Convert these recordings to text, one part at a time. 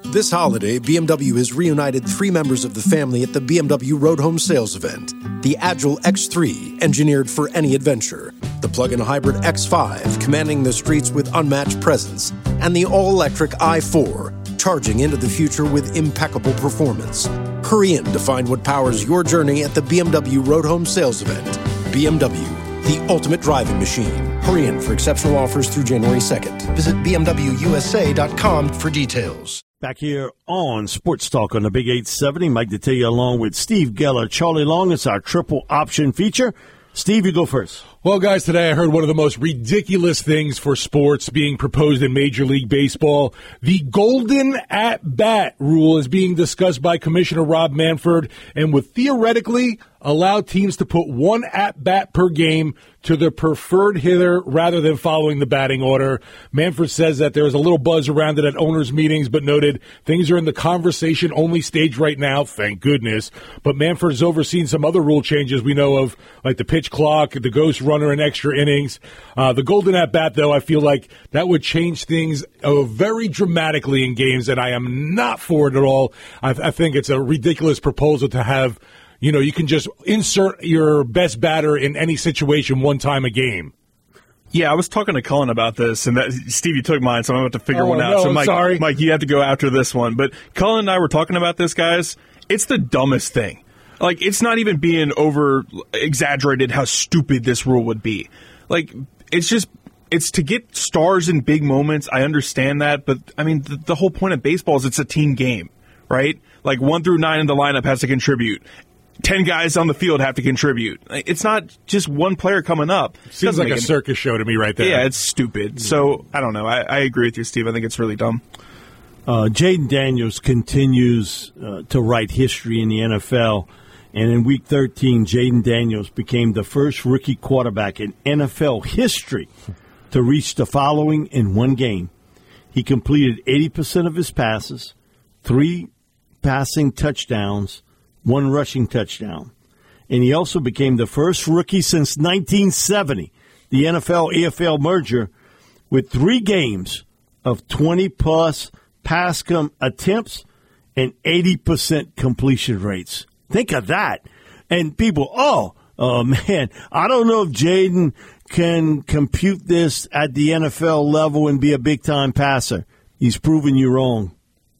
This holiday, BMW has reunited 3 members of the family at the BMW Road Home Sales event. The Agile X3, engineered for any adventure. The plug-in hybrid X5, commanding the streets with unmatched presence. And the all-electric i4, charging into the future with impeccable performance. Hurry in to find what powers your journey at the BMW Road Home Sales event. BMW, the ultimate driving machine. Hurry in for exceptional offers through January 2nd. Visit BMWUSA.com for details. Back here on Sports Talk on the Big 870. Mike Detillier along with Steve Geller, Charlie Long. It's our triple option feature. Steve, you go first. Well, guys, today I heard one of the most ridiculous things for sports being proposed in Major League Baseball. The golden at-bat rule is being discussed by Commissioner Rob Manfred and would theoretically allow teams to put 1 at-bat per game to the preferred hitter rather than following the batting order. Manfred says that there's a little buzz around it at owners' meetings, but noted things are in the conversation-only stage right now, thank goodness. But Manfred has overseen some other rule changes we know of, like the pitch clock, the ghost runner, and extra innings. The golden at-bat, though, I feel like that would change things very dramatically in games, and I am not for it at all. I think it's a ridiculous proposal to have, you can just insert your best batter in any situation one time a game. Yeah, I was talking to Cullen about this, and Steve, you took mine, so I'm about to figure one out. No, so, sorry. Mike, you have to go after this one. But Cullen and I were talking about this, guys. It's the dumbest thing. Like, it's not even being over-exaggerated how stupid this rule would be. Like, it's to get stars in big moments. I understand that, but, I mean, the whole point of baseball is it's a team game, right? Like, 1 through 9 in the lineup has to contribute. 10 guys on the field have to contribute. It's not just one player coming up. Seems like a circus show to me right there. Yeah, it's stupid. So, I don't know. I agree with you, Steve. I think it's really dumb. Jaden Daniels continues to write history in the NFL. And in Week 13, Jaden Daniels became the first rookie quarterback in NFL history to reach the following in one game. He completed 80% of his passes, 3 passing touchdowns, 1 rushing touchdown. And he also became the first rookie since 1970, the NFL-AFL merger, with 3 games of 20-plus pass attempts and 80% completion rates. Think of that. And people, oh man, I don't know if Jaden can compute this at the NFL level and be a big-time passer. He's proven you wrong.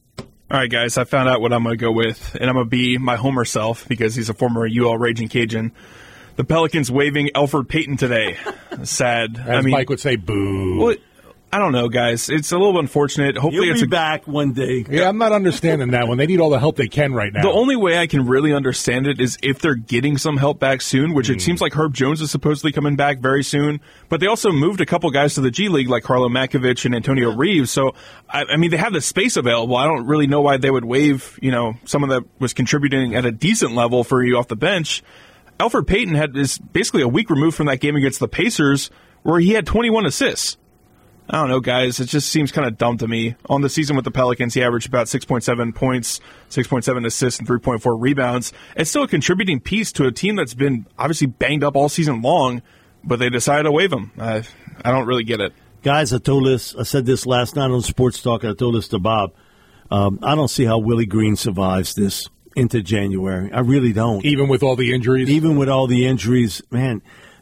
All right, guys, I found out what I'm going to go with, and I'm going to be my Homer self because he's a former UL Raging Cajun. The Pelicans waiving Elfrid Payton today. Sad. As Mike would say, boo. Well, I don't know, guys. It's a little unfortunate. Hopefully, He'll be back one day. Yeah, I'm not understanding that one. They need all the help they can right now. The only way I can really understand it is if they're getting some help back soon, which it seems like Herb Jones is supposedly coming back very soon. But they also moved a couple guys to the G League, like Carlo Makovich and Antonio Reeves. So, I mean, they have the space available. I don't really know why they would waive, someone that was contributing at a decent level for you off the bench. Elfrid Payton is basically a week removed from that game against the Pacers where he had 21 assists. I don't know, guys. It just seems kind of dumb to me. On the season with the Pelicans, he averaged about 6.7 points, 6.7 assists, and 3.4 rebounds. It's still a contributing piece to a team that's been obviously banged up all season long, but they decided to waive him. I don't really get it. Guys, I said this last night on Sports Talk, and I told this to Bob. I don't see how Willie Green survives this into January. I really don't. Even with all the injuries? Even with all the injuries, man.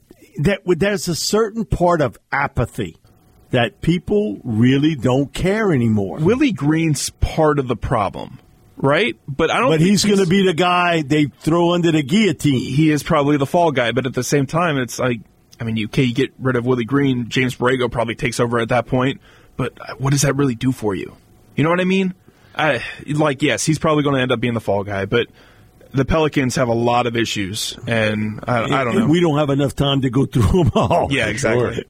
There's a certain part of apathy that people really don't care anymore. Willie Green's part of the problem, right? But I don't. But he's going to be the guy they throw under the guillotine. He is probably the fall guy, but at the same time, it's like, I mean, you get rid of Willie Green, James Borrego probably takes over at that point. But what does that really do for you? You know what I mean? Yes, he's probably going to end up being the fall guy, but the Pelicans have a lot of issues, and I don't know. We don't have enough time to go through them all. Yeah, exactly. Sure.